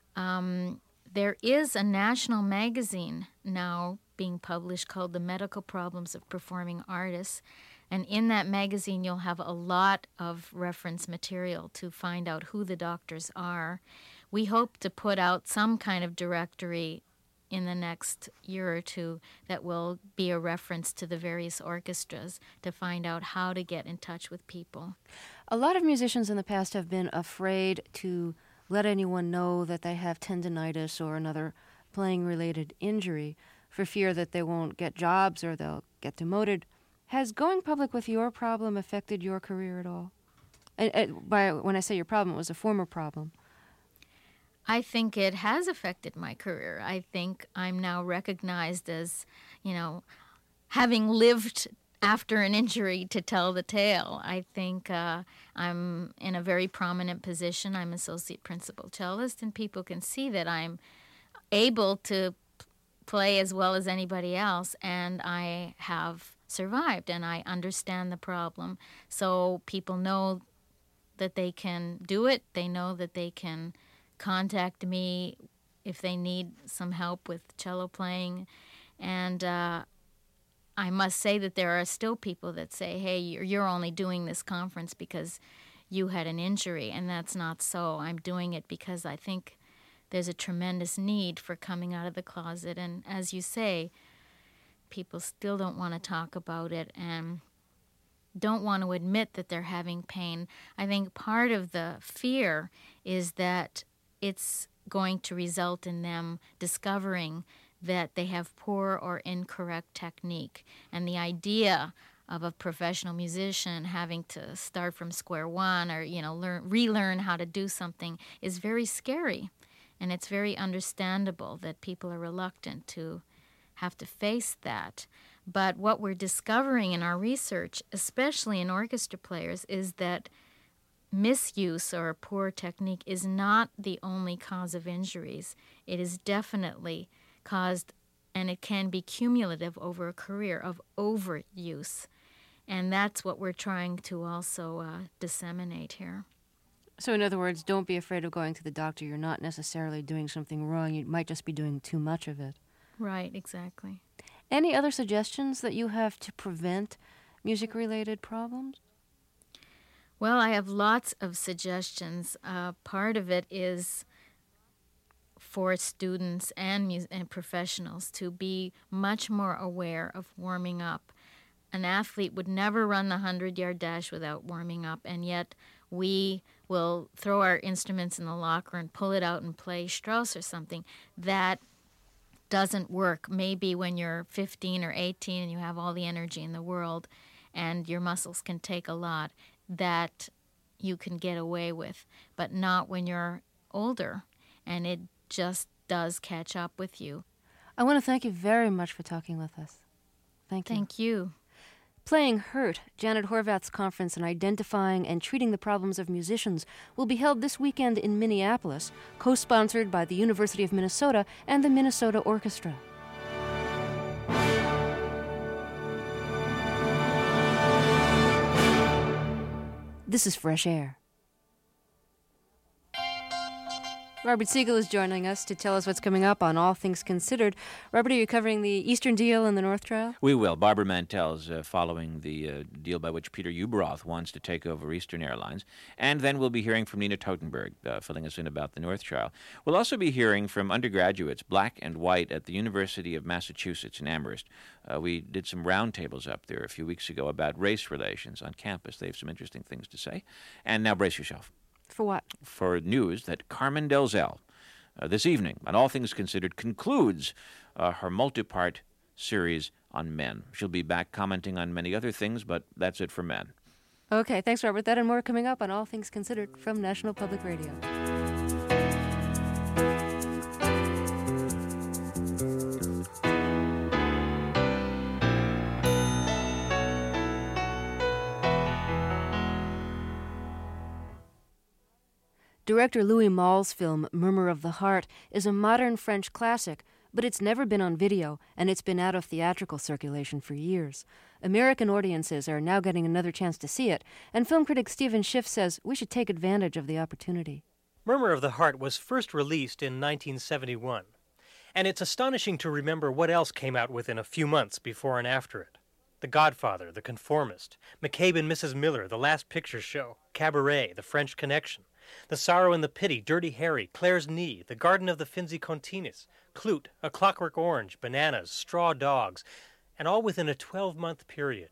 There is a national magazine now being published called The Medical Problems of Performing Artists. And in that magazine, you'll have a lot of reference material to find out who the doctors are. We hope to put out some kind of directory in the next year or two that will be a reference to the various orchestras to find out how to get in touch with people. A lot of musicians in the past have been afraid to let anyone know that they have tendinitis or another playing-related injury for fear that they won't get jobs or they'll get demoted. Has going public with your problem affected your career at all? When I say your problem, it was a former problem. I think it has affected my career. I think I'm now recognized as, having lived after an injury to tell the tale. I think I'm in a very prominent position. I'm associate principal cellist, and people can see that I'm able to play as well as anybody else, and I have survived, and I understand the problem. So people know that they can do it. They know that they can contact me if they need some help with cello playing. And I must say that there are still people that say, hey, you're only doing this conference because you had an injury, and that's not so. I'm doing it because I think there's a tremendous need for coming out of the closet. And as you say, people still don't want to talk about it, and don't want to admit that they're having pain. I think part of the fear is that it's going to result in them discovering that they have poor or incorrect technique. And the idea of a professional musician having to start from square one or, relearn how to do something is very scary. And it's very understandable that people are reluctant to have to face that. But what we're discovering in our research, especially in orchestra players, is that misuse or poor technique is not the only cause of injuries. It is definitely caused, and it can be cumulative over a career of overuse. And that's what we're trying to also disseminate here. So in other words, don't be afraid of going to the doctor. You're not necessarily doing something wrong. You might just be doing too much of it. Right, exactly. Any other suggestions that you have to prevent music-related problems? Well, I have lots of suggestions. Part of it is for students and professionals to be much more aware of warming up. An athlete would never run the 100-yard dash without warming up, and yet we will throw our instruments in the locker and pull it out and play Strauss or something. That doesn't work. Maybe when you're 15 or 18 and you have all the energy in the world and your muscles can take a lot, that you can get away with, but not when you're older, and it just does catch up with you. I want to thank you very much for talking with us. Thank you. Thank you. Playing Hurt, Janet Horvath's conference on identifying and treating the problems of musicians will be held this weekend in Minneapolis, co-sponsored by the University of Minnesota and the Minnesota Orchestra. This is Fresh Air. Robert Siegel is joining us to tell us what's coming up on All Things Considered. Robert, are you covering the Eastern deal and the North trial? We will. Barbara Mantell's following the deal by which Peter Ueberroth wants to take over Eastern Airlines. And then we'll be hearing from Nina Totenberg, filling us in about the North trial. We'll also be hearing from undergraduates, black and white, at the University of Massachusetts in Amherst. We did some roundtables up there a few weeks ago about race relations on campus. They have some interesting things to say. And now brace yourself. For what? For news that Carmen Delzell, this evening, on All Things Considered, concludes her multi-part series on men. She'll be back commenting on many other things, but that's it for men. Okay, thanks, Robert. That and more coming up on All Things Considered from National Public Radio. Director Louis Malle's film Murmur of the Heart is a modern French classic, but it's never been on video, and it's been out of theatrical circulation for years. American audiences are now getting another chance to see it, and film critic Stephen Schiff says we should take advantage of the opportunity. Murmur of the Heart was first released in 1971, and it's astonishing to remember what else came out within a few months before and after it. The Godfather, The Conformist, McCabe and Mrs. Miller, The Last Picture Show, Cabaret, The French Connection, The Sorrow and the Pity, Dirty Harry, Claire's Knee, The Garden of the Finzi Continis, Clute, A Clockwork Orange, Bananas, Straw Dogs, and all within a 12-month period.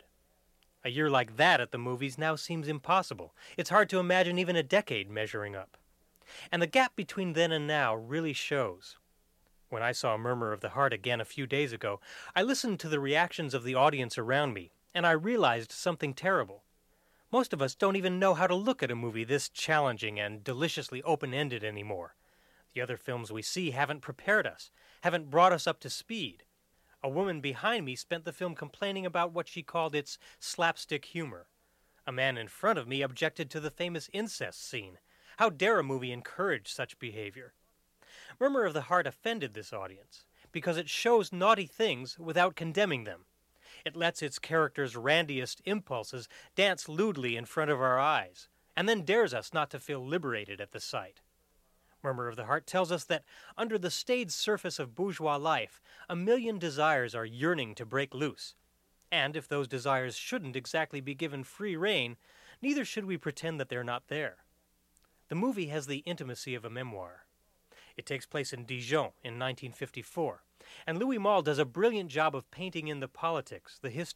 A year like that at the movies now seems impossible. It's hard to imagine even a decade measuring up. And the gap between then and now really shows. When I saw Murmur of the Heart again a few days ago, I listened to the reactions of the audience around me, and I realized something terrible. Most of us don't even know how to look at a movie this challenging and deliciously open-ended anymore. The other films we see haven't prepared us, haven't brought us up to speed. A woman behind me spent the film complaining about what she called its slapstick humor. A man in front of me objected to the famous incest scene. How dare a movie encourage such behavior? Murmur of the Heart offended this audience because it shows naughty things without condemning them. It lets its characters' randiest impulses dance lewdly in front of our eyes, and then dares us not to feel liberated at the sight. Murmur of the Heart tells us that under the staid surface of bourgeois life, 1,000,000 desires are yearning to break loose. And if those desires shouldn't exactly be given free rein, neither should we pretend that they're not there. The movie has the intimacy of a memoir. It takes place in Dijon in 1954, and Louis Malle does a brilliant job of painting in the politics, the history,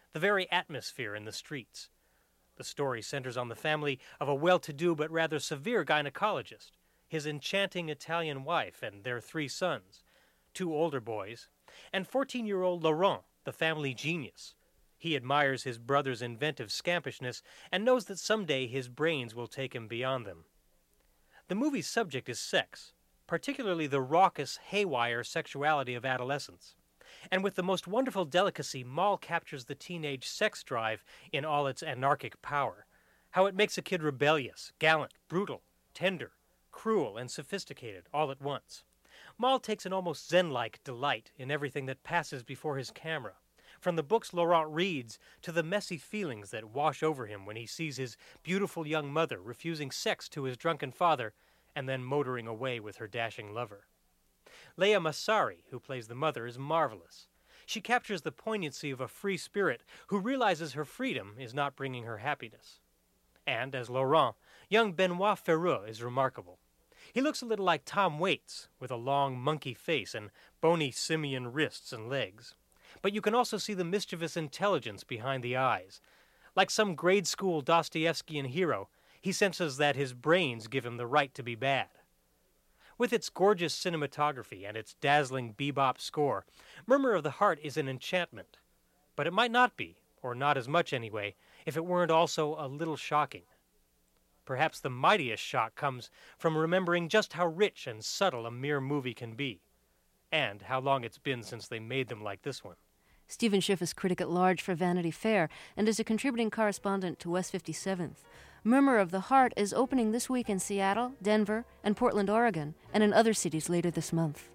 the very atmosphere in the streets. The story centers on the family of a well-to-do but rather severe gynecologist, his enchanting Italian wife and their 3 sons, 2 older boys, and 14-year-old Laurent, the family genius. He admires his brother's inventive scampishness and knows that someday his brains will take him beyond them. The movie's subject is sex, particularly the raucous, haywire sexuality of adolescence. And with the most wonderful delicacy, Moll captures the teenage sex drive in all its anarchic power. How it makes a kid rebellious, gallant, brutal, tender, cruel, and sophisticated all at once. Moll takes an almost zen-like delight in everything that passes before his camera, from the books Laurent reads to the messy feelings that wash over him when he sees his beautiful young mother refusing sex to his drunken father and then motoring away with her dashing lover. Leah Massari, who plays the mother, is marvelous. She captures the poignancy of a free spirit who realizes her freedom is not bringing her happiness. And, as Laurent, young Benoit Ferreux is remarkable. He looks a little like Tom Waits, with a long monkey face and bony simian wrists and legs. But you can also see the mischievous intelligence behind the eyes. Like some grade school Dostoevskian hero, he senses that his brains give him the right to be bad. With its gorgeous cinematography and its dazzling bebop score, Murmur of the Heart is an enchantment. But it might not be, or not as much anyway, if it weren't also a little shocking. Perhaps the mightiest shock comes from remembering just how rich and subtle a mere movie can be, and how long it's been since they made them like this one. Stephen Schiff is critic-at-large for Vanity Fair and is a contributing correspondent to West 57th. Murmur of the Heart is opening this week in Seattle, Denver, and Portland, Oregon, and in other cities later this month.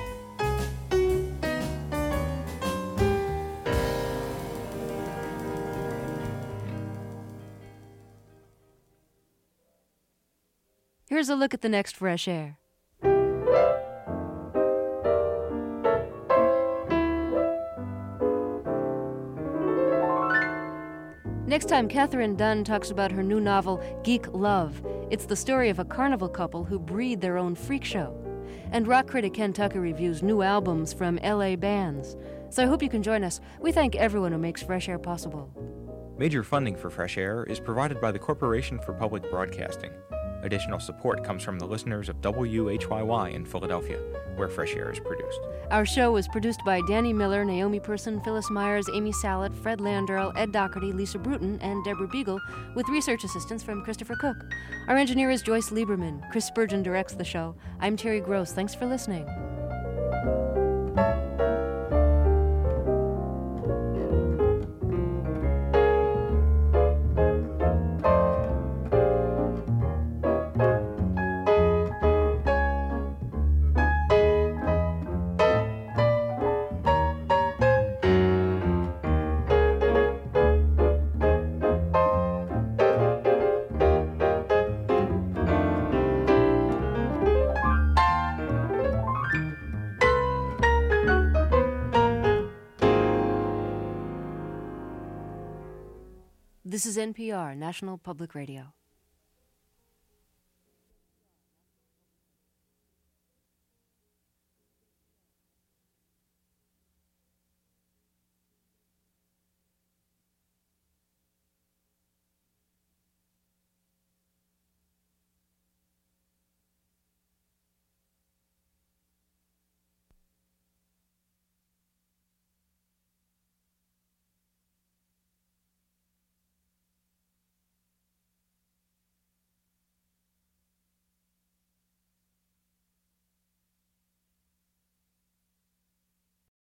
Here's a look at the next Fresh Air. Next time, Catherine Dunn talks about her new novel, Geek Love. It's the story of a carnival couple who breed their own freak show. And rock critic Ken Tucker reviews new albums from LA bands. So I hope you can join us. We thank everyone who makes Fresh Air possible. Major funding for Fresh Air is provided by the Corporation for Public Broadcasting. Additional support comes from the listeners of WHYY in Philadelphia, where Fresh Air is produced. Our show was produced by Danny Miller, Naomi Person, Phyllis Myers, Amy Sallet, Fred Landerl, Ed Doherty, Lisa Bruton, and Deborah Beagle, with research assistance from Christopher Cook. Our engineer is Joyce Lieberman. Chris Spurgeon directs the show. I'm Terry Gross. Thanks for listening. This is NPR, National Public Radio.